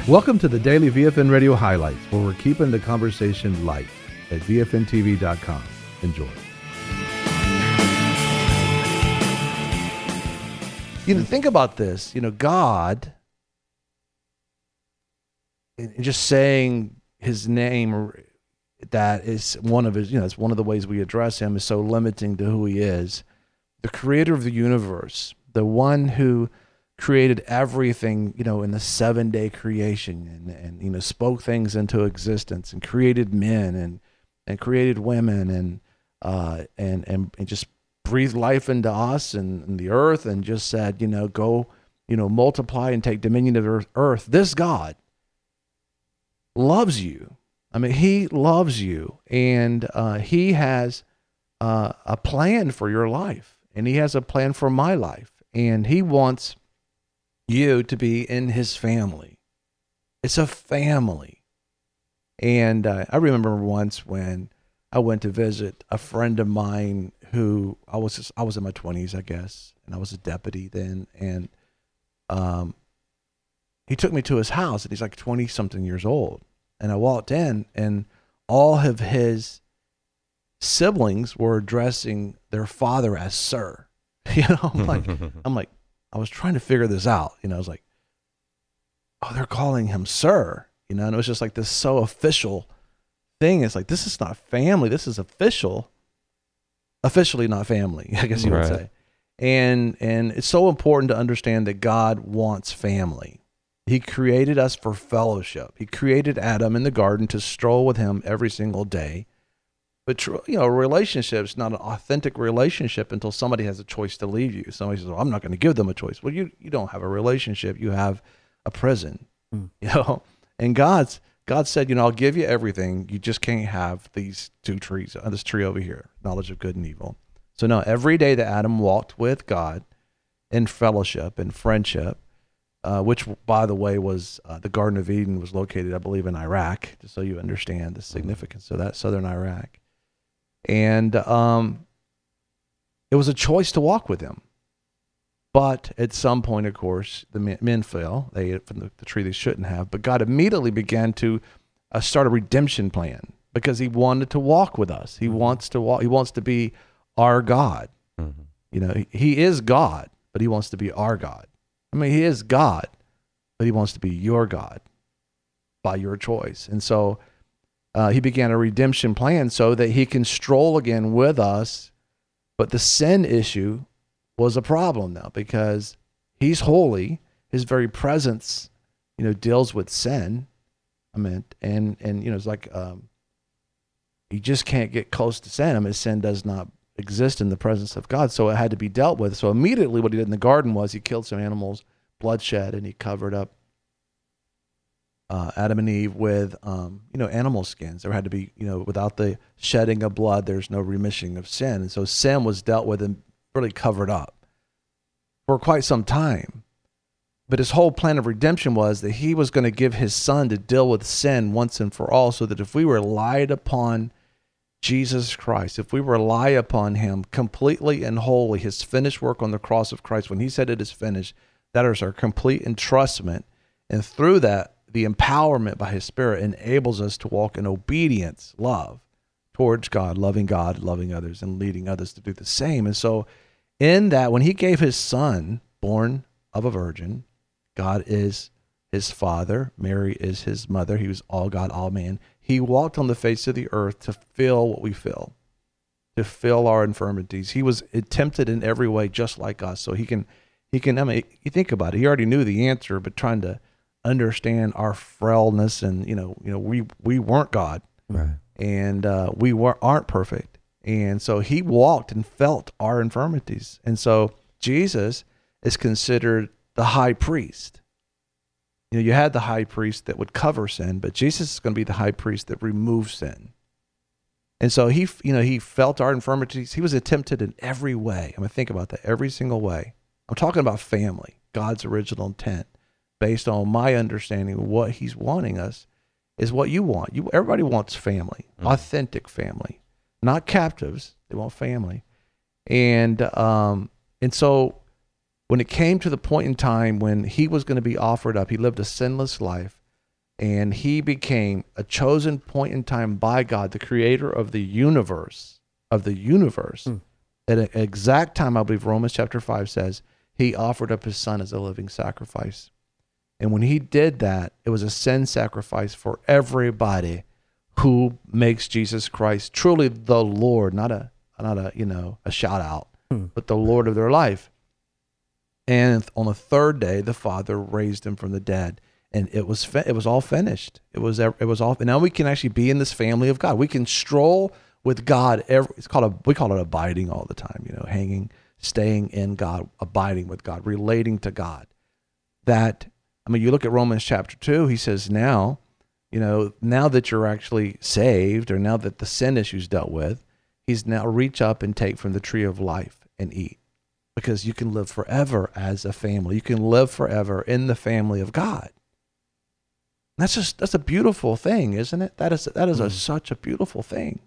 Welcome to the Daily VFN Radio Highlights, where we're keeping the conversation light at VFNTV.com. Enjoy. Think about this. God, and just saying his name, that is one of his, it's one of the ways we address him, is so limiting to who he is. The creator of the universe, the one who created everything, in the 7-day creation and spoke things into existence and created men and created women and just breathed life into us and the earth and just said, go, multiply and take dominion of the earth. This God loves you. I mean, he loves you, and he has a plan for your life, and he has a plan for my life, and he wants you to be in his family. It's a family. And I remember once when I went to visit a friend of mine who I was in my 20s, I guess, and I was a deputy then, and he took me to his house, and he's like 20-something years old. And I walked in, and all of his siblings were addressing their father as sir. I'm like, I was trying to figure this out. I was like, oh, they're calling him sir, and it was just like this so official thing. It's like, this is not family. This is officially not family, I guess you would say. And it's so important to understand that God wants family. He created us for fellowship. He created Adam in the garden to stroll with him every single day. But, a relationship is not an authentic relationship until somebody has a choice to leave you. Somebody says, well, I'm not going to give them a choice. Well, you don't have a relationship. You have a prison, And God said, I'll give you everything. You just can't have these two trees, this tree over here, knowledge of good and evil. So no, every day that Adam walked with God in fellowship and friendship, which, by the way, was the Garden of Eden was located, I believe, in Iraq, just so you understand the significance of that, southern Iraq. And it was a choice to walk with him. But at some point, of course, the men fell. They ate from the tree they shouldn't have. But God immediately began to start a redemption plan because he wanted to walk with us. He wants to walk. He wants to be our God. Mm-hmm. He is God, but he wants to be our God. I mean, he is God, but he wants to be your God by your choice. And so he began a redemption plan so that he can stroll again with us. But the sin issue was a problem now because he's holy. His very presence, deals with sin. I mean, and it's like you just can't get close to sin. I mean, sin does not exist in the presence of God, so it had to be dealt with. So immediately what he did in the garden was he killed some animals, bloodshed, and he covered up Adam and Eve with animal skins. There had to be, without the shedding of blood, there's no remission of sin. And so sin was dealt with and really covered up for quite some time. But his whole plan of redemption was that he was going to give his son to deal with sin once and for all, so that if we relied upon Jesus Christ, if we rely upon him completely and wholly, his finished work on the cross of Christ, when he said it is finished, that is our complete entrustment. And through that, the empowerment by his Spirit enables us to walk in obedience, love towards God, loving others, and leading others to do the same. And so in that, when he gave his son, born of a virgin, God is his father, Mary is his mother, he was all God, all man. He walked on the face of the earth to feel what we feel, to feel our infirmities. He was tempted in every way just like us. So he can, I mean, you think about it, he already knew the answer, but trying to understand our frailness and, we weren't God. Right. And we aren't perfect. And so he walked and felt our infirmities. And so Jesus is considered the high priest. You had the high priest that would cover sin, but Jesus is going to be the high priest that removes sin. And so he felt our infirmities. He was tempted in every way. I mean, think about that, every single way. I'm talking about family, God's original intent, based on my understanding of what he's wanting us is what you want. Everybody wants family, authentic family, not captives. They want family. And so when it came to the point in time when he was going to be offered up, he lived a sinless life, And he became a chosen point in time by God, the creator of the universe, At an exact time, I believe Romans chapter 5 says, he offered up his son as a living sacrifice. And when he did that, it was a sin sacrifice for everybody who makes Jesus Christ truly the Lord, not a shout out, but the Lord of their life. And on the third day, the Father raised him from the dead, and it was all finished. It was all. And now we can actually be in this family of God. We can stroll with God. We call it abiding all the time. Hanging, staying in God, abiding with God, relating to God. You look at Romans chapter 2. He says now that you're actually saved, or now that the sin issue's dealt with, he's now reach up and take from the tree of life and eat. Because you can live forever as a family. You can live forever in the family of God. That's a beautiful thing, isn't it? That is such a beautiful thing.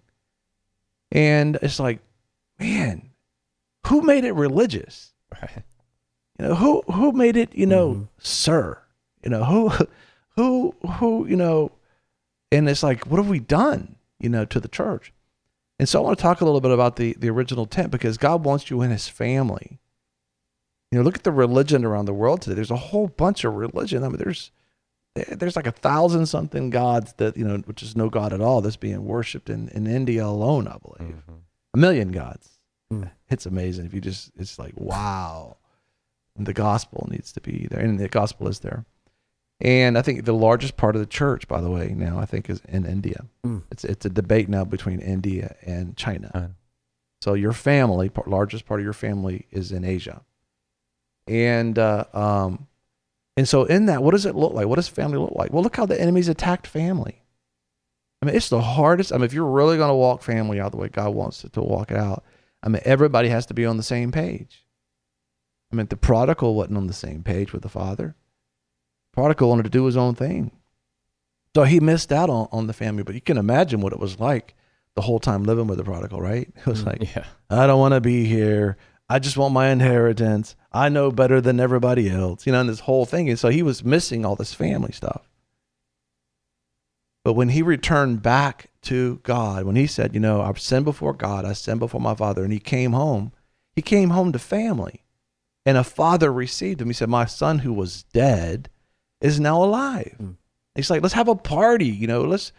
And it's like, man, who made it religious? Right. Who made it, sir? Who, and it's like, what have we done, to the church? And so I want to talk a little bit about the original intent, because God wants you in his family. Look at the religion around the world today. There's a whole bunch of religion. There's like 1,000 something gods that, which is no God at all, that's being worshipped in India alone, I believe. 1 million gods. It's amazing. It's like, wow. And the gospel needs to be there, and the gospel is there. And I think the largest part of the church, by the way, now I think is in India. It's a debate now between India and China. So your family, largest part of your family is in Asia. And so in that, what does it look like? What does family look like? Well, look how the enemy's attacked family. It's the hardest. If you're really going to walk family out the way God wants it to walk it out, everybody has to be on the same page. The prodigal wasn't on the same page with the father. Prodigal wanted to do his own thing. So he missed out on the family, but you can imagine what it was like the whole time living with the prodigal, right? It was like, I don't want to be here. I just want my inheritance. I know better than everybody else, and this whole thing. And so he was missing all this family stuff. But when he returned back to God, when he said, I've sinned before God, I sinned before my father, and he came home to family. And a father received him. He said, my son who was dead is now alive. He's like, let's have a party. Let's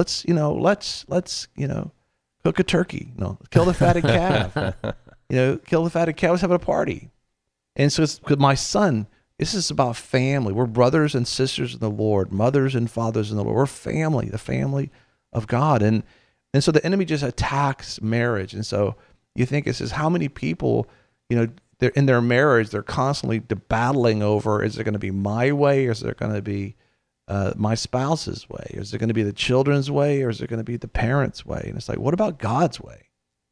cook a turkey. Kill the fatted calf. Kill the fatted calf. Let's have a party. And so it's because my son, this is about family. We're brothers and sisters in the Lord, mothers and fathers in the Lord. We're family, the family of God. And so the enemy just attacks marriage. And so you think it says, how many people, they're in their marriage, they're constantly battling over, is it going to be my way, or is it going to be my spouse's way? Is it going to be the children's way, or is it going to be the parents' way? And it's like, what about God's way?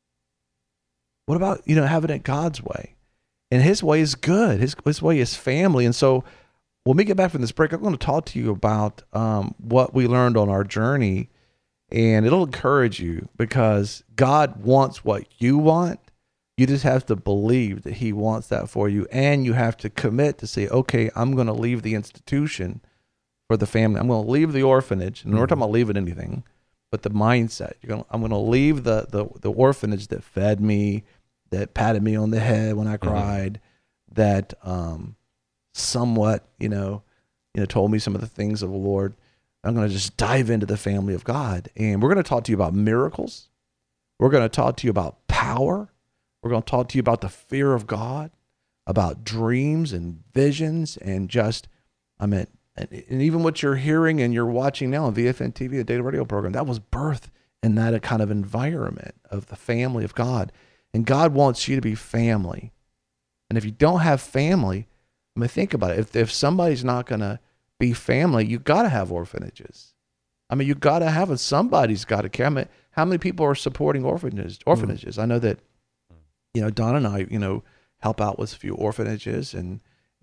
What about, having it God's way? And his way is good. His way is family. And so when we get back from this break, I'm going to talk to you about what we learned on our journey, and it'll encourage you, because God wants what you want. You just have to believe that he wants that for you, and you have to commit to say, okay, I'm going to leave the institution for the family. I'm going to leave the orphanage, and we're talking about leaving anything, but the mindset. I'm going to leave the orphanage that fed me, that patted me on the head when I cried, that somewhat, told me some of the things of the Lord. I'm going to just dive into the family of God, and we're going to talk to you about miracles. We're going to talk to you about power. We're going to talk to you about the fear of God, about dreams and visions, and and even what you're hearing and you're watching now on VFN TV, the Daily Radio program, that was birthed in that kind of environment of the family of God. And God wants you to be family. And if you don't have family, think about it. If somebody's not going to be family, you got to have orphanages. You got to have it. Somebody's got to care. How many people are supporting orphanages? I know that, Don and I, help out with a few orphanages and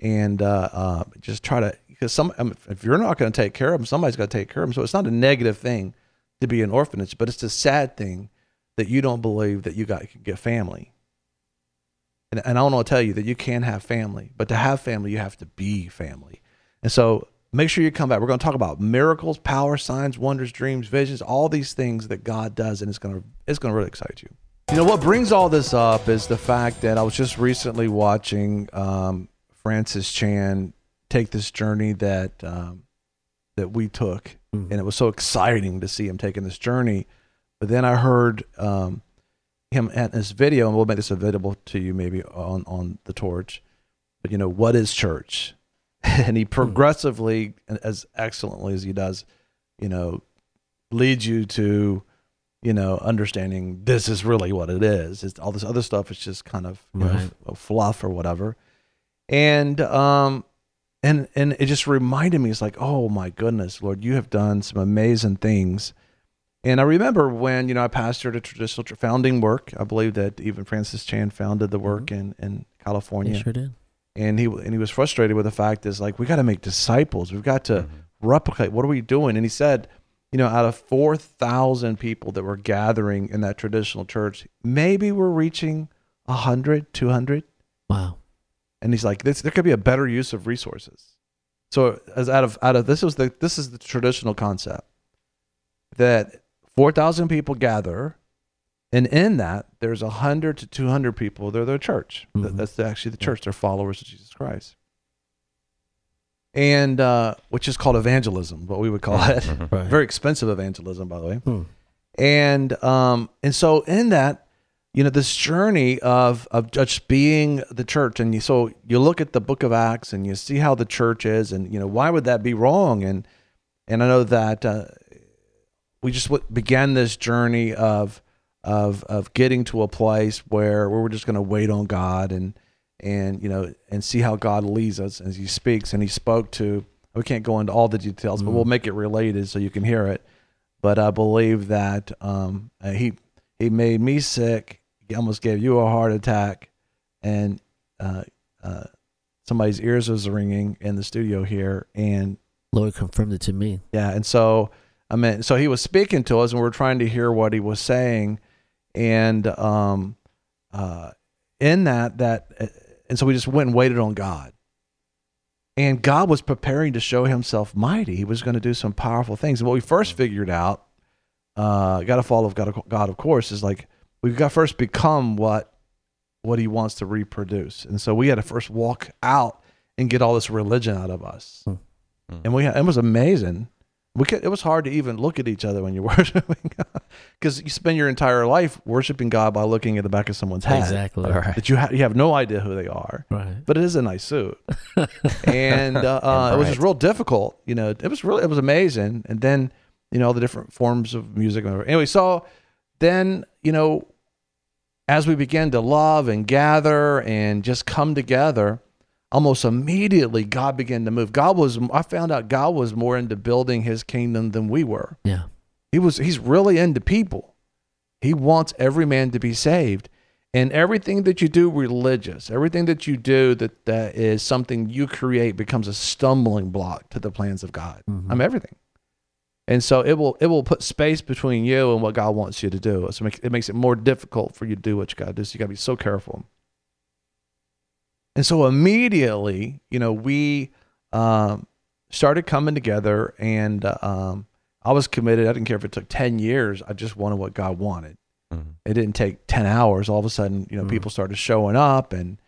just try to, because if you're not going to take care of them, somebody's got to take care of them. So it's not a negative thing to be an orphanage, but it's a sad thing that you don't believe that you can get family. And I want to tell you that you can have family, but to have family, you have to be family. And so make sure you come back. We're going to talk about miracles, power, signs, wonders, dreams, visions, all these things that God does, and it's going to really excite you. You know, what brings all this up is the fact that I was just recently watching Francis Chan take this journey that we took, and it was so exciting to see him taking this journey. But then I heard him at this video, and we'll make this available to you maybe on the Torch. But, you know, what is church? And he progressively, as excellently as he does, you know, leads you to, you know, understanding this is really what it is. It's all this other stuff is just kind of you know, fluff or whatever. And it just reminded me, it's like, oh my goodness, Lord, you have done some amazing things. And I remember when, you know, I pastored a traditional founding work. I believe that even Francis Chan founded the work in California. He sure did. And he was frustrated with the fact is like, we got to make disciples. We've got to replicate. What are we doing? And he said, you know, out of 4,000 people that were gathering in that traditional church, maybe we're reaching 100, 200. Wow. And he's like, there could be a better use of resources. So as out of this is the traditional concept that 4,000 people gather, and in that there's 100 to 200 people. They're their church. That's actually the church. They're followers of Jesus Christ. And which is called evangelism, what we would call it. Right. Very expensive evangelism, by the way. And so in that, you know, this journey of just being the church, and so you look at the book of Acts and you see how the church is, and, you know, why would that be wrong? And I know that we just began this journey of getting to a place where we're just going to wait on God and you know, and see how God leads us as he speaks. And he spoke to, we can't go into all the details, but we'll make it related so you can hear it. But I believe that he made me sick. He almost gave you a heart attack, and somebody's ears was ringing in the studio here, and Lord confirmed it to me. Yeah. And so, so he was speaking to us, and we were trying to hear what he was saying. And in that, and so we just went and waited on God. And God was preparing to show himself mighty. He was going to do some powerful things. And what we first figured out, got to follow God, of course, is like, we've got to first become what he wants to reproduce. And so we had to first walk out and get all this religion out of us. And it was amazing. It was hard to even look at each other when you're worshiping God, because you spend your entire life worshiping God by looking at the back of someone's head. Exactly. Right. That you have no idea who they are. Right. But it is a nice suit. And it was just real difficult. You know, it was amazing. And then, you know, all the different forms of music. Anyway, so then, you know, as we began to love and gather and just come together, almost immediately God began to move. I found out God was more into building his kingdom than we were. Yeah. He's really into people. He wants every man to be saved. And everything that you do religious, everything that you do that is something you create becomes a stumbling block to the plans of God. Everything. And so it will put space between you and what God wants you to do. So it makes it more difficult for you to do what you got to do. So you got to be so careful. And so immediately, you know, we started coming together, and I was committed. I didn't care if it took 10 years. I just wanted what God wanted. It didn't take 10 hours. All of a sudden, you know, people started showing up and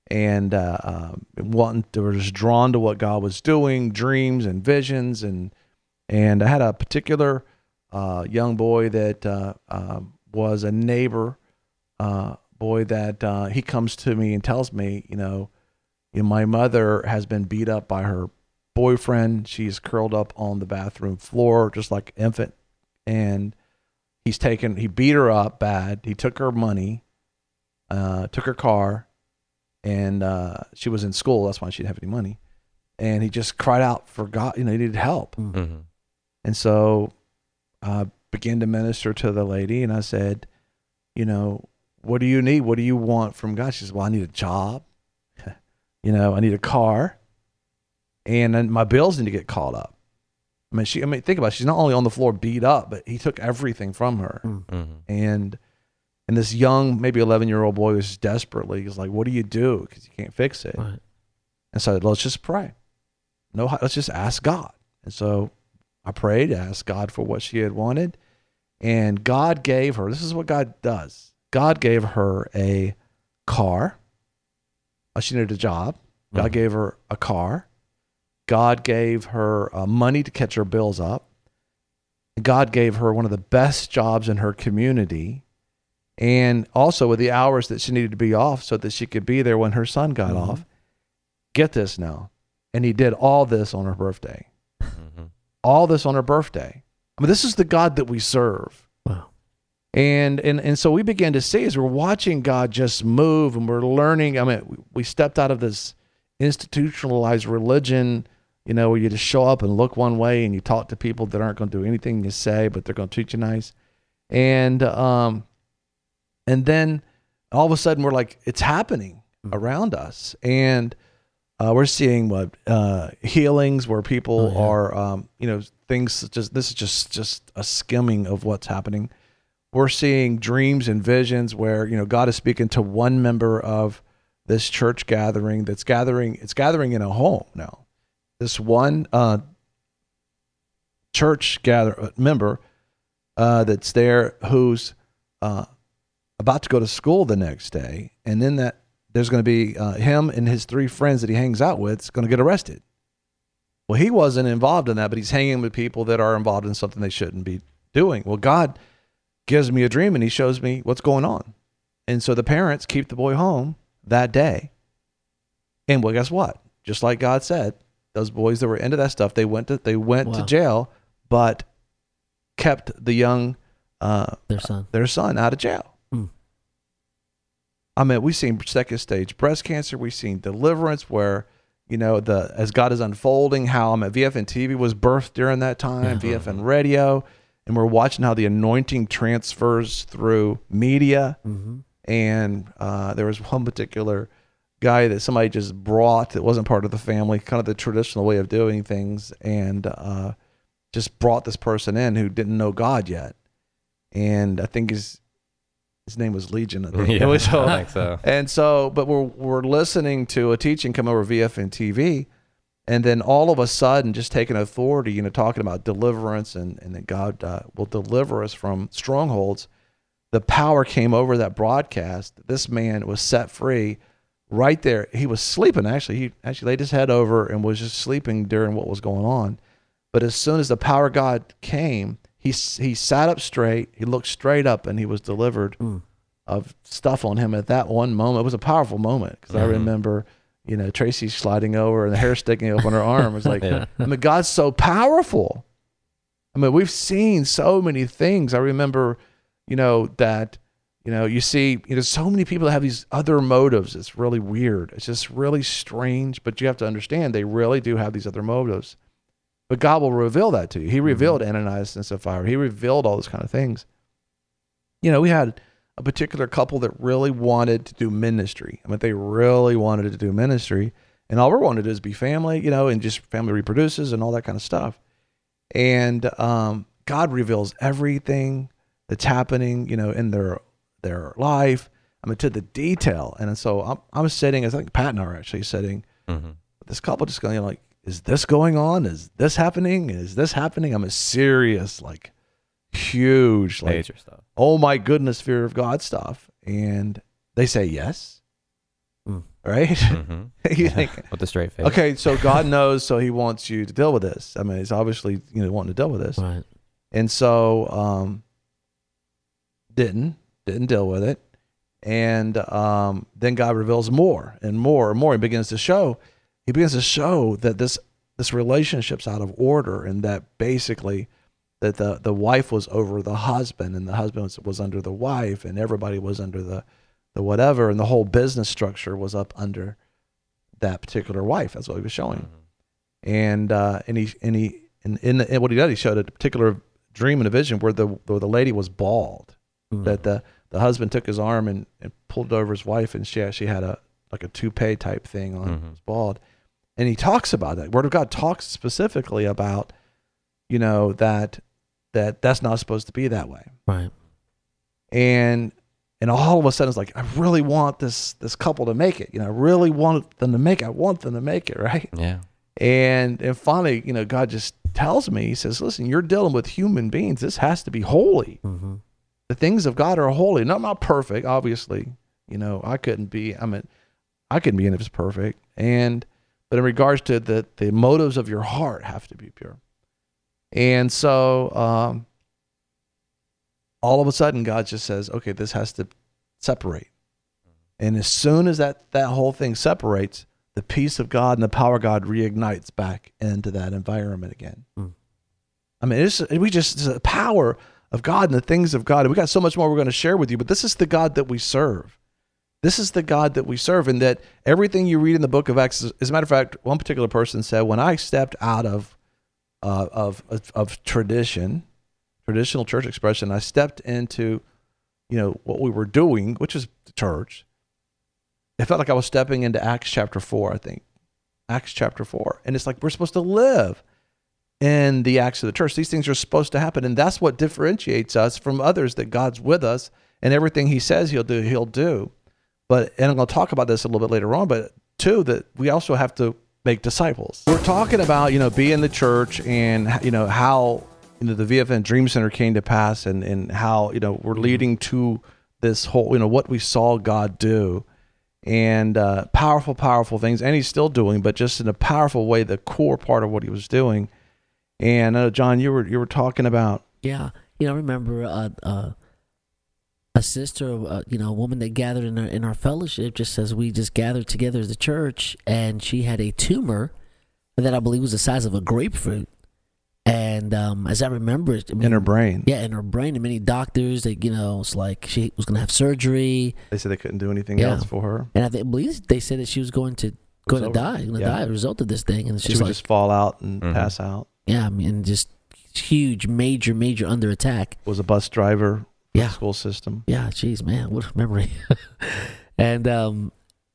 they were just drawn to what God was doing, dreams and visions. And I had a particular young boy that was a neighbor boy that he comes to me and tells me, you know, my mother has been beat up by her boyfriend. She's curled up on the bathroom floor just like an infant, and he beat her up bad. He took her money, took her car, and she was in school. That's why she didn't have any money. And he just cried out for God. You know, he needed help. And so I began to minister to the lady, and I said, you know, what do you need? What do you want from God? She says, well, I need a job. You know, I need a car, and then my bills need to get caught up. I mean, think about it. She's not only on the floor beat up, but he took everything from her. And this young, maybe 11-year-old boy was desperately, he's like, what do you do? Because you can't fix it. Right. And so let's just pray. know how. Let's just ask God. And so I prayed, asked God for what she had wanted, and God gave her. This is what God does. God gave her a car. She needed a job. God gave her a car. God gave her money to catch her bills up. God gave her one of the best jobs in her community, and also with the hours that she needed to be off so that she could be there when her son got off. Get this now. And he did all this on her birthday. All this on her birthday. I mean, this is the God that we serve. Wow. And so we began to see as we're watching God just move, and we're learning. I mean, we stepped out of this institutionalized religion, where you just show up and look one way and you talk to people that aren't going to do anything you say, but they're going to treat you nice. And then all of a sudden we're like, it's happening around us. And we're seeing healings where people are, things just, this is just a skimming of what's happening. We're seeing dreams and visions where, God is speaking to one member of this church gathering it's gathering in a home now. This one church member that's there who's about to go to school the next day, and then that there's going to be him and his 3 friends that he hangs out with is going to get arrested. Well, he wasn't involved in that, but he's hanging with people that are involved in something they shouldn't be doing. Well, God gives me a dream, and he shows me what's going on. And so the parents keep the boy home that day. And well, guess what? Just like God said, those boys that were into that stuff, they went to jail, but kept the young their son out of jail. I mean, we've seen second stage breast cancer. We've seen deliverance where, as God is unfolding, how VFN TV was birthed during that time, VFN radio, and we're watching how the anointing transfers through media. And there was one particular guy that somebody just brought that wasn't part of the family, kind of the traditional way of doing things, and just brought this person in who didn't know God yet. And I think his name was Legion. I think. I think so. And so, but we're listening to a teaching come over VFN TV, and then all of a sudden, just taking authority, talking about deliverance and that God will deliver us from strongholds. The power came over that broadcast. This man was set free right there. He was sleeping, actually. He actually laid his head over and was just sleeping during what was going on. But as soon as the power of God came, he sat up straight. He looked straight up, and he was delivered of stuff on him at that one moment. It was a powerful moment because I remember, Tracy sliding over and the hair sticking up on her arm. It was like, I mean, God's so powerful. I mean, we've seen so many things. I remember, that, you see, so many people that have these other motives. It's really weird. It's just really strange, but you have to understand they really do have these other motives. But God will reveal that to you. He revealed Ananias and Sapphira. He revealed all those kind of things. We had a particular couple that really wanted to do ministry. I mean, they really wanted to do ministry. And all we wanted to do is be family, and just family reproduces and all that kind of stuff. And God reveals everything that's happening, in their life. I mean, to the detail. And so I'm sitting, I think Pat and I are actually sitting, this couple just going, like, is this going on? Is this happening? Is this happening? I'm a serious, like, huge, like, major stuff. Oh my goodness, fear of God stuff. And they say yes. Right? You think, with a straight face. Okay, so God knows, so he wants you to deal with this. I mean, he's obviously, wanting to deal with this. Right. And so didn't deal with it. And then God reveals more and more and more. He begins to show that this relationship's out of order, and that basically that the wife was over the husband, and the husband was under the wife, and everybody was under the whatever, and the whole business structure was up under that particular wife. That's what he was showing. And what he did, he showed a particular dream and a vision where the lady was bald, that the husband took his arm and pulled it over his wife, and she actually had a toupee type thing on. It was bald. And he talks about that. Word of God talks specifically about, that's not supposed to be that way. Right. And all of a sudden it's like, I really want this couple to make it. I really want them to make it. I want them to make it, right? Yeah. And finally, God just tells me, he says, listen, you're dealing with human beings. This has to be holy. Mm-hmm. The things of God are holy. No, I'm not perfect, obviously. I couldn't be any of it's perfect. But in regards to the motives of your heart have to be pure. And so all of a sudden God just says, okay, this has to separate. And as soon as that whole thing separates, the peace of God and the power of God reignites back into that environment again. Mm. I mean, it's the power of God and the things of God. And we got so much more we're going to share with you, but this is the God that we serve. This is the God that we serve, and that everything you read in the book of Acts, as a matter of fact, one particular person said, when I stepped out of traditional church expression, I stepped into, what we were doing, which is the church. It felt like I was stepping into Acts chapter 4, I think. Acts chapter 4. And it's like we're supposed to live in the acts of the church. These things are supposed to happen, and that's what differentiates us from others, that God's with us, and everything he says he'll do. And I'm going to talk about this a little bit later on, but two, that we also have to make disciples. We're talking about, being the church and, how, the VFN Dream Center came to pass, and how, we're leading to this whole, what we saw God do, and powerful things. And he's still doing, but just in a powerful way, the core part of what he was doing. And John, you were talking about. Yeah. I remember a sister, a woman that gathered in our fellowship, just as we just gathered together as a church, and she had a tumor that I believe was the size of a grapefruit. And as I remember it, in her brain. Yeah, in her brain. And many doctors, it's like she was going to have surgery. They said they couldn't do anything else for her. And I believe they said that she was going to die as a result of this thing. And she would just fall out and pass out. Yeah, I mean, just huge, major under attack. Was a bus driver. Yeah. School system. Yeah, geez, man, what a memory. And then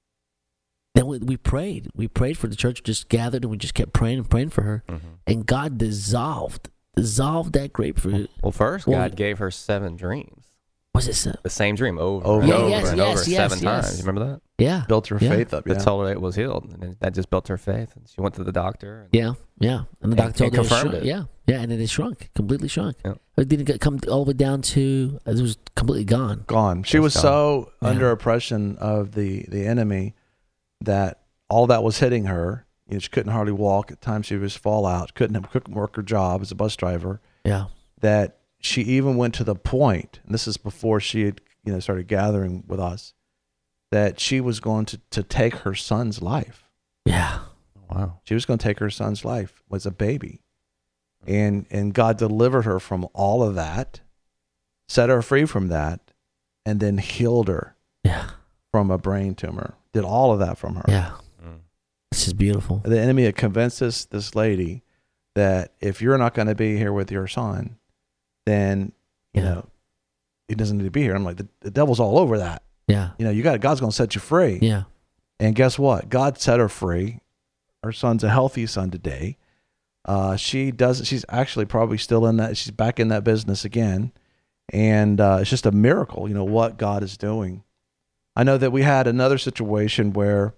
we prayed. We prayed for the church, just gathered, and we just kept praying for her. Mm-hmm. And God dissolved that grapefruit. Well, first, God gave her 7 dreams. Was it so? The same dream over and over 7 times. You remember that? Yeah. Built her faith up. That told her it was healed. And that just built her faith. And she went to the doctor. And And the doctor told her confirmed it. Yeah. And then it shrunk, completely shrunk. Yeah. It didn't come all the way down to, it was completely gone. Gone. She was so under oppression of the enemy that all that was hitting her. She couldn't hardly walk. At times she was fall out. Couldn't work her job as a bus driver. Yeah. That she even went to the point, and this is before she had started gathering with us, that she was going to take her son's life. Yeah. Wow. She was going to take her son's life as a baby. And God delivered her from all of that, set her free from that, and then healed her from a brain tumor. Did all of that from her. Yeah. This is beautiful. The enemy had convinced this lady that if you're not going to be here with your son, then, he doesn't need to be here. I'm like, the devil's all over that. Yeah. God's going to set you free. Yeah. And guess what? God set her free. Her son's a healthy son today. She's actually probably still in that. She's back in that business again. And it's just a miracle, what God is doing. I know that we had another situation where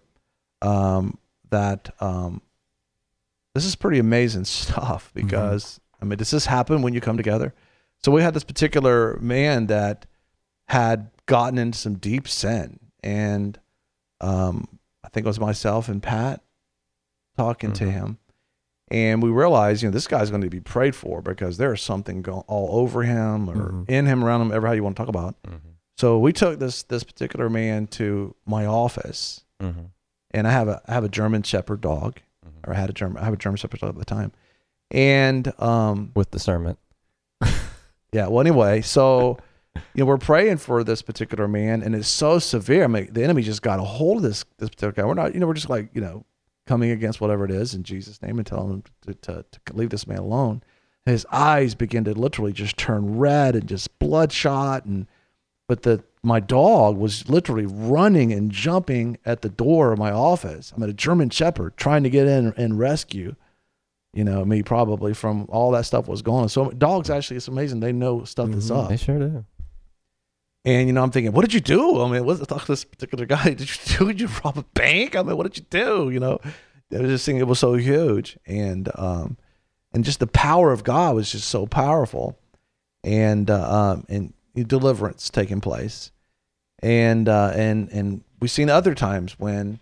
this is pretty amazing stuff because, does this happen when you come together? So we had this particular man that had gotten into some deep sin. And I think it was myself and Pat talking to him. And we realized, this guy's going to be prayed for because there's something going all over him or in him, around him, ever how you want to talk about it. So we took this particular man to my office, and I have a German Shepherd dog, or I have a German Shepherd dog at the time, and with discernment. Yeah. Well, anyway, so we're praying for this particular man, and it's so severe. The enemy just got a hold of this particular guy. We're not, we're just like, coming against whatever it is in Jesus' name and telling him to leave this man alone. And his eyes begin to literally just turn red and just bloodshot. But my dog was literally running and jumping at the door of my office. I'm a German Shepherd trying to get in and rescue, me probably from all that stuff was going on. So dogs actually, it's amazing. They know stuff that's up. They sure do. And, I'm thinking, what did you do? What's the talk to this particular guy? Did you rob a bank? What did you do? this thing, it was so huge, and just the power of God was just so powerful, and deliverance taking place, and we've seen other times when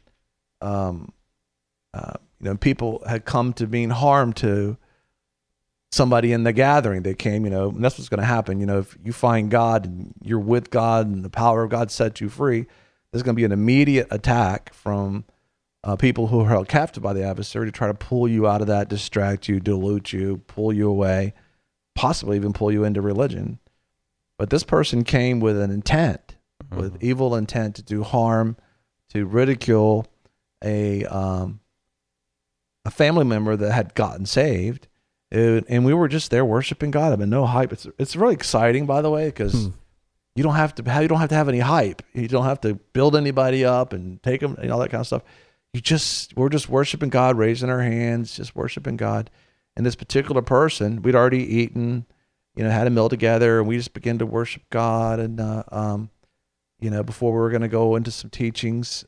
people had come to being harmed to somebody in the gathering. They came, and that's what's going to happen. If you find God and you're with God and the power of God sets you free, there's going to be an immediate attack from people who are held captive by the adversary to try to pull you out of that, distract you, dilute you, pull you away, possibly even pull you into religion. But this person came with an intent, with evil intent to do harm, to ridicule a family member that had gotten saved. And we were just there worshiping God. I mean, no hype. It's really exciting, by the way, because you don't have to have any hype. You don't have to build anybody up and take them and all that kind of stuff. We're just worshiping God, raising our hands, just worshiping God. And this particular person, we'd already eaten, had a meal together, and we just began to worship God. And before we were going to go into some teachings,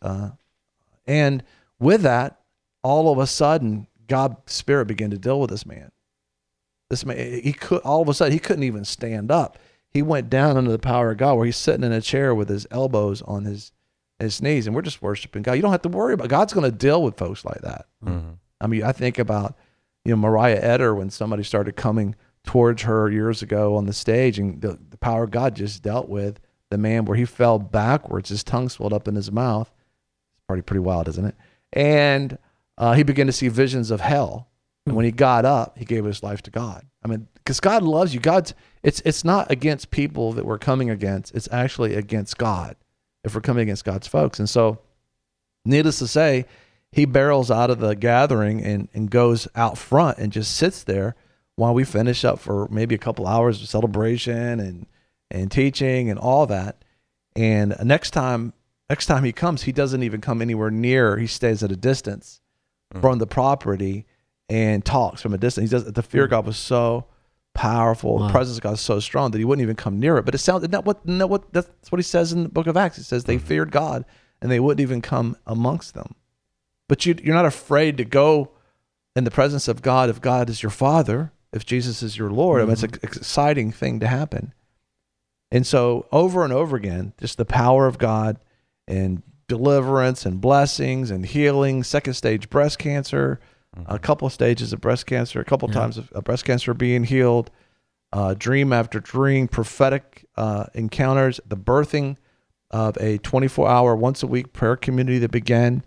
and with that, all of a sudden, God's Spirit began to deal with this man. This man, he couldn't even stand up. He went down under the power of God, where he's sitting in a chair with his elbows on his knees, and we're just worshiping God. You don't have to worry about God's going to deal with folks like that. Mm-hmm. I mean, I think about Mariah Eder, when somebody started coming towards her years ago on the stage, and the power of God just dealt with the man where he fell backwards, his tongue swelled up in his mouth. It's pretty wild, isn't it? And he began to see visions of hell. And when he got up, he gave his life to God. I mean, because God loves you. It's not against people that we're coming against. It's actually against God if we're coming against God's folks. And so, needless to say, he barrels out of the gathering and goes out front and just sits there while we finish up for maybe a couple hours of celebration and teaching and all that. And next time he comes, he doesn't even come anywhere near. He stays at a distance from the property and talks from a distance. The fear of God was so powerful. Wow. The presence of God is so strong that he wouldn't even come near it. But it sounds that's what he says in the book of Acts. It says they feared God and they wouldn't even come amongst them. But you're not afraid to go in the presence of God if God is your Father, if Jesus is your Lord. I mean, it's an exciting thing to happen. And so over and over again, just the power of God and deliverance and blessings and healing, second stage breast cancer, a couple of stages of breast cancer, a couple of times of breast cancer being healed, dream after dream, prophetic encounters, the birthing of a 24-hour, once-a-week prayer community that began,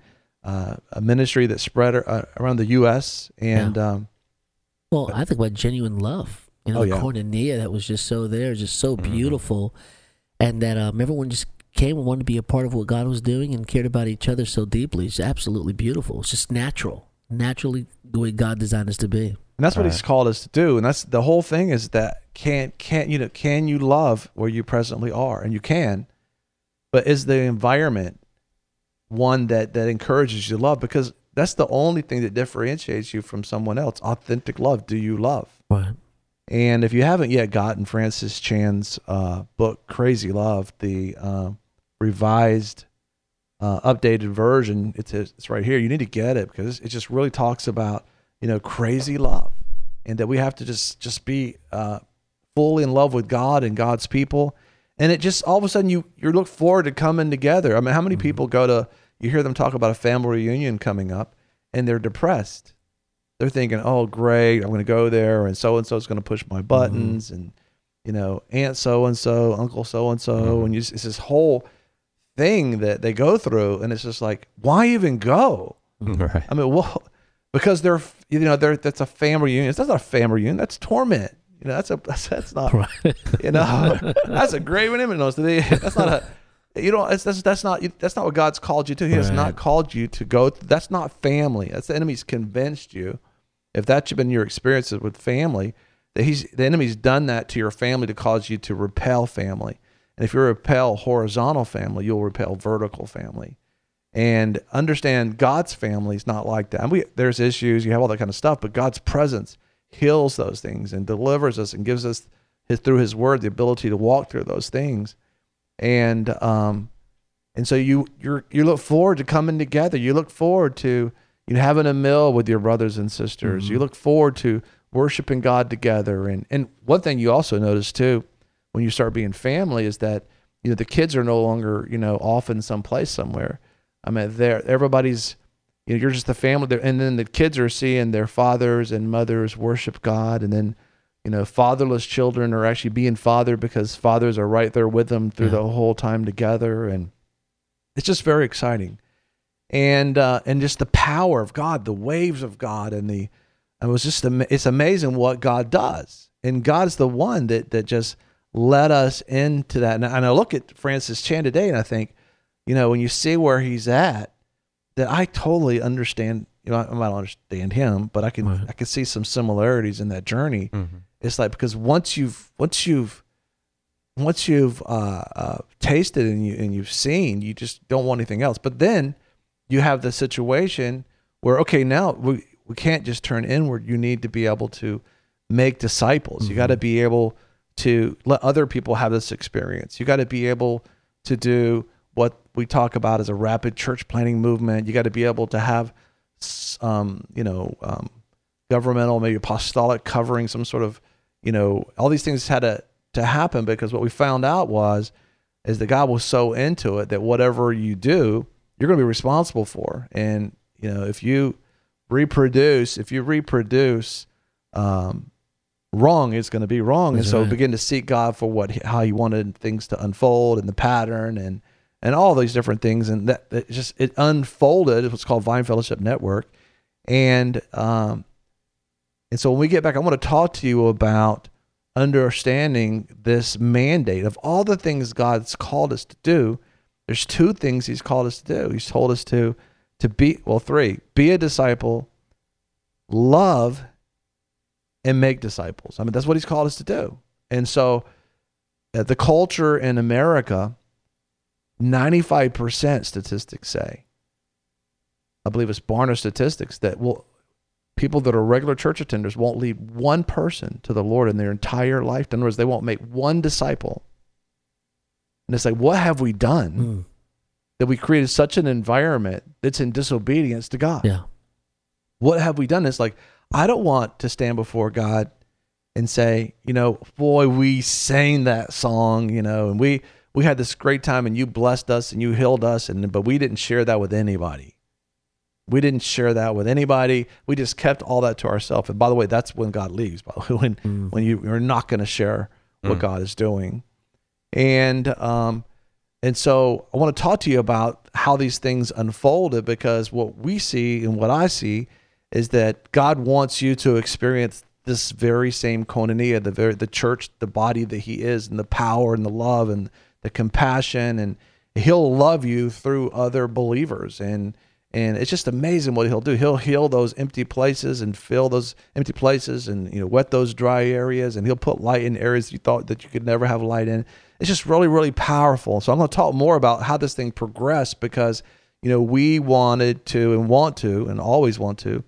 a ministry that spread around the U.S. And well, I think about genuine love. The koinonia that was just so there, just so beautiful, and that everyone just came and wanted to be a part of what God was doing and cared about each other so deeply. It's absolutely beautiful. It's just naturally the way God designed us to be. And that's what he's called us to do. And that's the whole thing, is that can you love where you presently are? And you can, but is the environment one that encourages you to love? Because that's the only thing that differentiates you from someone else. Authentic love. Do you love? Right. And if you haven't yet gotten Francis Chan's book, Crazy Love, the revised, updated version, it's right here. You need to get it, because it just really talks about, crazy love, and that we have to just be fully in love with God and God's people. And it just, all of a sudden, you look forward to coming together. I mean, how many people you hear them talk about a family reunion coming up, and they're depressed. They're thinking, oh, great, I'm going to go there, and so-and-so is going to push my buttons, and, Aunt so-and-so, Uncle so-and-so, and it's this whole thing that they go through, and it's just like, why even go? Right. I mean, well, because that's a family reunion. That's not a family reunion. That's torment. That's not. Right. That's a grave image. That's not a. That's not what God's called you to. He has not called you to go. That's not family. That's the enemy's convinced you. If that's been your experiences with family, that the enemy's done that to your family to cause you to repel family. And if you repel horizontal family, you'll repel vertical family. And understand, God's family is not like that. And there's issues, you have all that kind of stuff, but God's presence heals those things and delivers us and gives us through his word the ability to walk through those things. And so you look forward to coming together. You look forward to having a meal with your brothers and sisters. You look forward to worshiping God together. And one thing you also notice too, when you start being family, is that, the kids are no longer, off in some place somewhere. I mean, everybody's, you're just the family, and then the kids are seeing their fathers and mothers worship God, and then, fatherless children are actually being fathered because fathers are right there with them through the whole time together, and it's just very exciting, and just the power of God, the waves of God, it's amazing what God does, and God's the one that just led us into that. And I look at Francis Chan today, and I think, when you see where he's at, that I totally understand. I might not understand him, but I can see some similarities in that journey. It's like, because once you've tasted and you've seen, you just don't want anything else. But then you have the situation where, okay, now we can't just turn inward. You need to be able to make disciples. You got to be able to let other people have this experience. You got to be able to do what we talk about as a rapid church planting movement. You got to be able to have, governmental, maybe apostolic covering, some sort of, all these things had to happen, because what we found out is that God was so into it that whatever you do, you're going to be responsible for. And, if you reproduce, wrong, is going to be wrong. And so begin to seek God for how he wanted things to unfold, and the pattern, and all these different things. And that it unfolded. It was called Vine Fellowship Network. And so when we get back, I want to talk to you about understanding this mandate of all the things God's called us to do. There's two things he's called us to do. He's told us to be, three: be a disciple, love, and make disciples. I mean, that's what he's called us to do. And so the culture in America, 95% statistics say, I believe it's Barna statistics, that people that are regular church attenders won't lead one person to the Lord in their entire life. In other words, they won't make one disciple. And it's like, what have we done that we created such an environment that's in disobedience to God? Yeah. What have we done? It's like, I don't want to stand before God and say, boy, we sang that song, and we had this great time, and you blessed us and you healed us, but we didn't share that with anybody. We didn't share that with anybody. We just kept all that to ourselves. And by the way, that's when God leaves, by the way, when you're not going to share what God is doing. And so I want to talk to you about how these things unfolded, because what we see and what I see is that God wants you to experience this very same koinonia, the church, the body that he is, and the power and the love and the compassion, and he'll love you through other believers. And it's just amazing what he'll do. He'll heal those empty places and fill those empty places, and wet those dry areas, and he'll put light in areas you thought that you could never have light in. It's just really, really powerful. So I'm going to talk more about how this thing progressed, because we wanted to and want to and always want to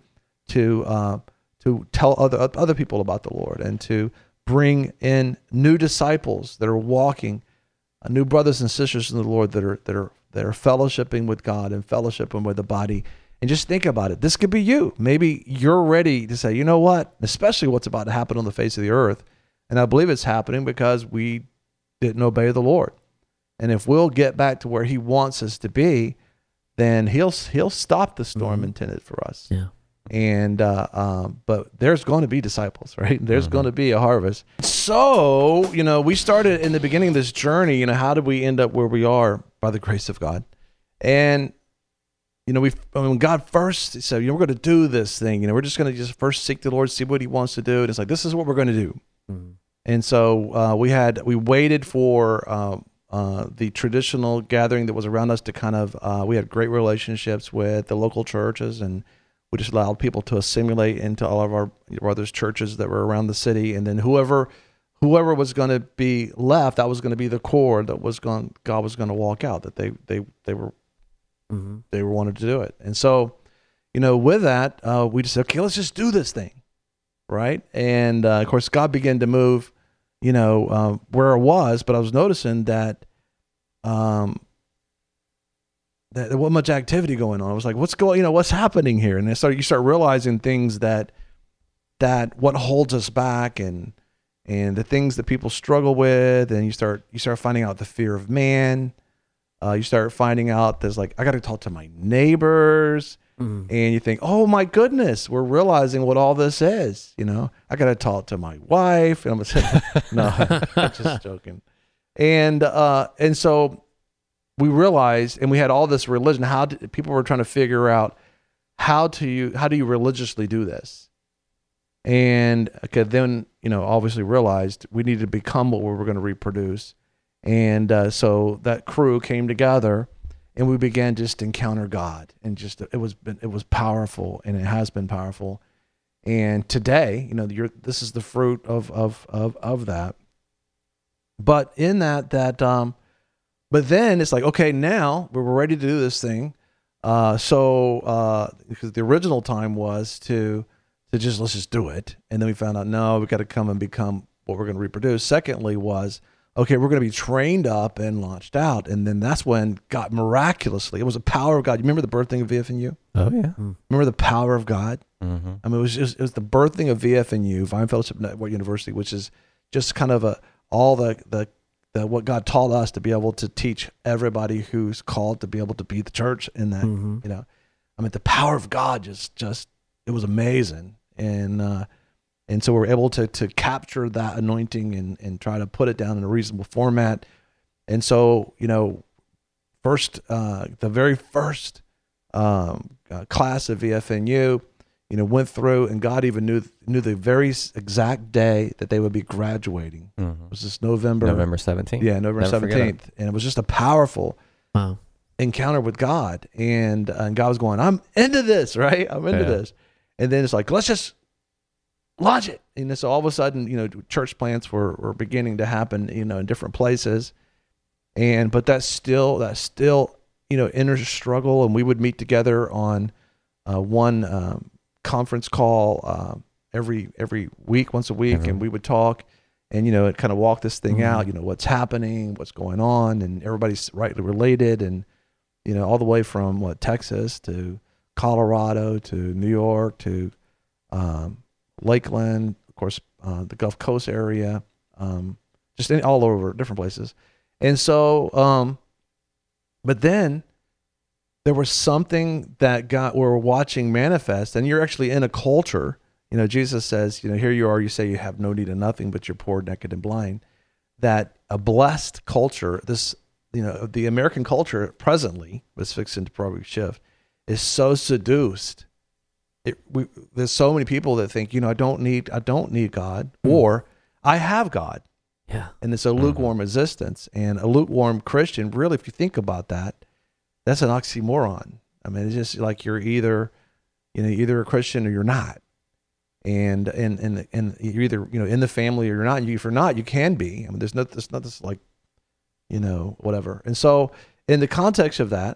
tell other people about the Lord, and to bring in new disciples that are walking, new brothers and sisters in the Lord that are fellowshipping with God and fellowshipping with the body. And just think about it. This could be you. Maybe you're ready to say, you know what? Especially what's about to happen on the face of the earth. And I believe it's happening because we didn't obey the Lord. And if we'll get back to where he wants us to be, then he'll stop the storm intended for us. Yeah. And but there's going to be disciples, right? There's going to be a harvest. So, we started in the beginning of this journey, how did we end up where we are? By the grace of God. And when God first said, we're going to do this thing, we're just going to first seek the Lord, see what he wants to do. And it's like, this is what we're going to do. And so we waited for the traditional gathering that was around us to kind of, we had great relationships with the local churches, and we just allowed people to assimilate into all of our brothers' churches that were around the city. And then whoever was going to be left, that was going to be the core that God was going to walk out, that they were wanted to do it. And so, with that, we just said, okay, let's just do this thing. Right. And of course, God began to move, where it was, but I was noticing that there wasn't much activity going on. I was like, what's happening here? And you start realizing things that what holds us back and the things that people struggle with, and you start finding out the fear of man. You start finding out there's like, I got to talk to my neighbors. And you think, oh my goodness, we're realizing what all this is. I got to talk to my wife. And I'm saying, no, I'm just joking. And so we realized, and we had all this religion. People were trying to figure out how do you religiously do this? And then obviously realized we needed to become what we were going to reproduce. And so that crew came together. And we began just to encounter God, and it was powerful, and it has been powerful. And today, this is the fruit of that. But in that, but then it's like, okay, now we're ready to do this thing. Because the original time was to let's just do it, and then we found out no, we got to come and become what we're going to reproduce. Secondly was, okay, we're going to be trained up and launched out. And then that's when God miraculously, it was the power of God. You remember the birthing of VFNU? Oh, yeah. Remember the power of God? Mm-hmm. I mean, it was the birthing of VFNU, Vine Fellowship Network University, which is just kind of all the what God taught us to be able to teach everybody who's called to be able to be the church in that, I mean, the power of God just it was amazing. And so we're able to capture that anointing and try to put it down in a reasonable format. And so, the very first class of VFNU, went through, and God even knew the very exact day that they would be graduating. Mm-hmm. It was this November 17th. Yeah, November 17th. And it was just a powerful encounter with God. And God was going, I'm into this, right? I'm into this. And then it's like, let's just launch it. And so all of a sudden, church plants were beginning to happen, in different places. But that's still, inner struggle. And we would meet together on one conference call every week, once a week, and we would talk and, it kind of walk this thing out, what's happening, what's going on, and everybody's rightly related. And, all the way from Texas to Colorado to New York to Lakeland, of course, the Gulf Coast area, just all over different places. And so, but then there was something that we're watching manifest, and you're actually in a culture. Jesus says, here you are, you say you have no need of nothing, but you're poor, naked, and blind. That a blessed culture, this, the American culture presently, was fixing to probably shift, is so seduced. There's so many people that think, I don't need God, or I have God. Yeah. And it's a lukewarm existence. And a lukewarm Christian, really, if you think about that, that's an oxymoron. I mean, it's just like you're either a Christian or you're not. And you're either, in the family or you're not. If you're not, you can be. I mean, there's not this like, whatever. And so in the context of that,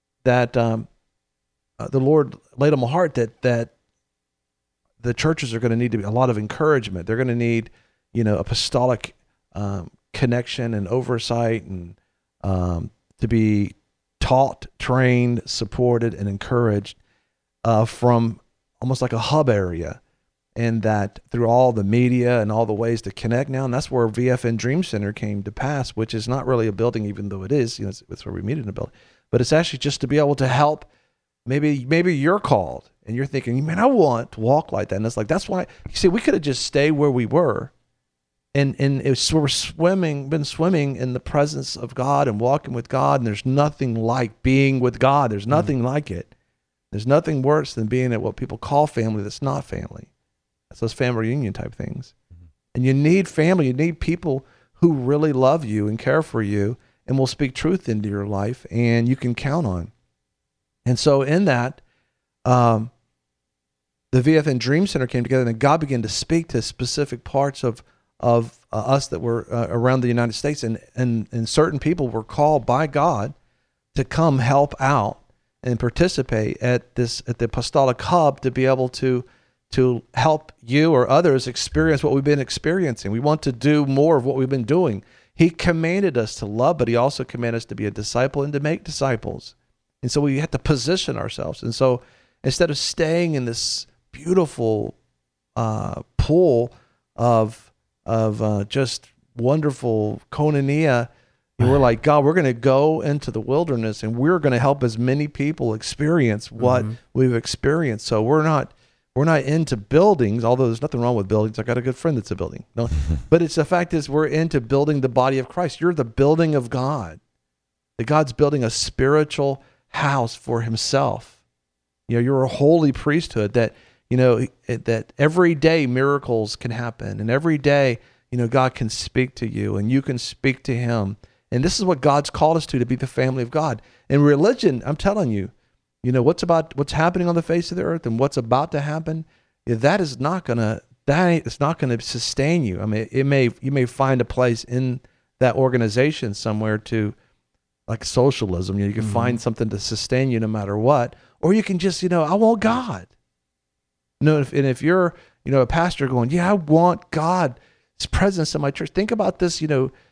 the Lord laid on my heart that the churches are going to need to be a lot of encouragement. They're going to need, apostolic connection and oversight, and to be taught, trained, supported, and encouraged from almost like a hub area. And that through all the media and all the ways to connect now, and that's where VFN Dream Center came to pass, which is not really a building, even though it is, it's where we meet in a building, but it's actually just to be able to help. Maybe you're called and you're thinking, man, I want to walk like that. And it's like, that's why, you see, we could have just stayed where we were. And we're been swimming in the presence of God and walking with God. And there's nothing like being with God. There's nothing like it. There's nothing worse than being at what people call family that's not family. That's those family reunion type things. Mm-hmm. And you need family. You need people who really love you and care for you and will speak truth into your life and you can count on. And so in that, the VFN Dream Center came together, and God began to speak to specific parts of us that were around the United States, and certain people were called by God to come help out and participate at the Apostolic Hub to be able to help you or others experience what we've been experiencing. We want to do more of what we've been doing. He commanded us to love, but he also commanded us to be a disciple and to make disciples. And so we have to position ourselves. And so instead of staying in this beautiful pool of just wonderful koinonia, we're like, God, we're going to go into the wilderness and we're going to help as many people experience what we've experienced. So we're not into buildings, although there's nothing wrong with buildings. I got a good friend that's a building. No, but it's the fact is we're into building the body of Christ. You're the building of God. That God's building a spiritual house for himself. You're a holy priesthood that, that every day miracles can happen, and every day, God can speak to you and you can speak to him. And this is what God's called us to be the family of God. And religion, I'm telling you, what's happening on the face of the earth and what's about to happen, that is not gonna sustain you. I mean, you may find a place in that organization somewhere to, like socialism. You can find something to sustain you no matter what, or you can just, I want God. If you're, a pastor going, I want God's presence in my church. Think about this,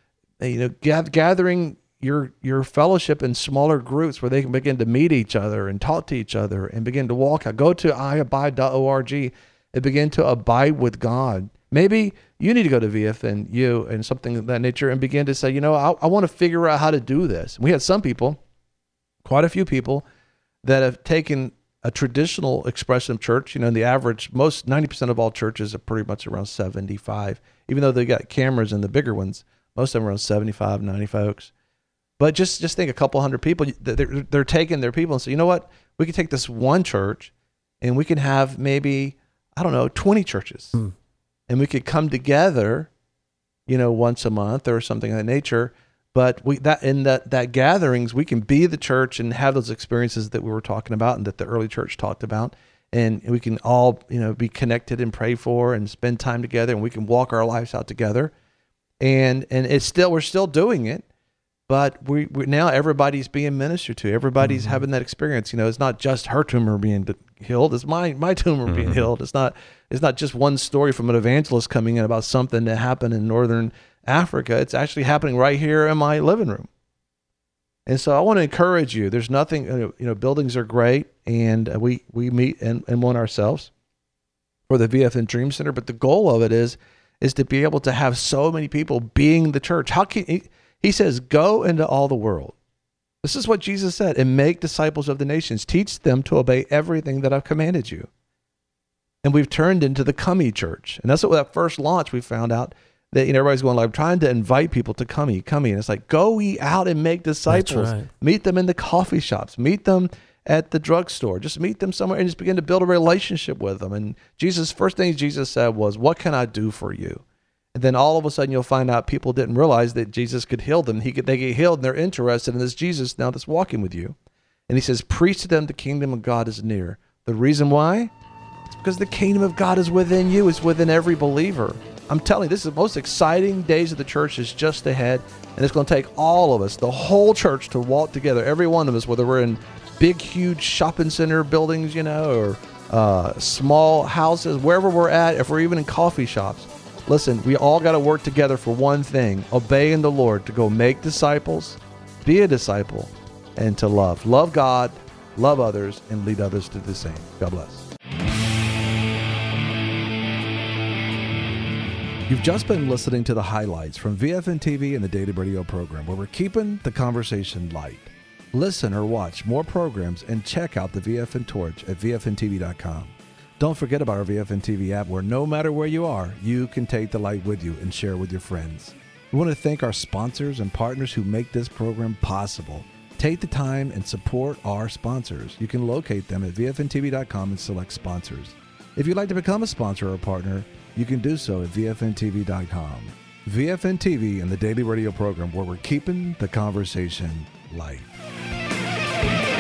gathering your fellowship in smaller groups where they can begin to meet each other and talk to each other and begin to walk out. Go to iabide.org and begin to abide with God. Maybe you need to go to VFNU and something of that nature and begin to say, I want to figure out how to do this. We had some people, quite a few people, that have taken a traditional expression of church. The average, 90% of all churches are pretty much around 75, even though they got cameras in the bigger ones. Most of them are around 75, 90 folks. But just think a couple hundred people, they're taking their people and say, you know what? We can take this one church and we can have maybe, 20 churches. And we could come together, once a month or something of that nature. But that gatherings, we can be the church and have those experiences that we were talking about and that the early church talked about. And we can all, be connected and pray for and spend time together, and we can walk our lives out together. And we're still doing it, but we now everybody's being ministered to. Everybody's having that experience. It's not just her tumor being healed. It's my tumor being healed. It's not just one story from an evangelist coming in about something that happened in northern Africa. It's actually happening right here in my living room. And so I want to encourage you. There's nothing, buildings are great, and we meet and one ourselves for the VFN Dream Center, but the goal of it is to be able to have so many people being the church. He says, go into all the world. This is what Jesus said, and make disciples of the nations. Teach them to obey everything that I've commanded you. And we've turned into the Cummy church. And that's what that first launch we found out that everybody's going, I'm trying to invite people to Cummy. And it's like, go ye out and make disciples. That's right. Meet them in the coffee shops. Meet them at the drugstore. Just meet them somewhere and just begin to build a relationship with them. And first thing Jesus said was, what can I do for you? And then all of a sudden you'll find out people didn't realize that Jesus could heal them. They get healed and they're interested in this Jesus now that's walking with you. And he says, preach to them the kingdom of God is near. The reason why? It's because the kingdom of God is within you. It's within every believer. I'm telling you, this is the most exciting days of the church is just ahead. And it's going to take all of us, the whole church, to walk together. Every one of us, whether we're in big, huge shopping center buildings, or small houses, wherever we're at, if we're even in coffee shops. Listen, we all got to work together for one thing, obeying the Lord, to go make disciples, be a disciple, and to love. Love God, love others, and lead others to the same. God bless. You've just been listening to the highlights from VFN TV and the Daily Radio program, where we're keeping the conversation light. Listen or watch more programs and check out the VFN Torch at VFNTV.com. Don't forget about our VFN TV app, where no matter where you are, you can take the light with you and share with your friends. We want to thank our sponsors and partners who make this program possible. Take the time and support our sponsors. You can locate them at VFNTV.com and select sponsors. If you'd like to become a sponsor or partner, you can do so at VFNTV.com. VFN TV and the Daily Radio program, where we're keeping the conversation light.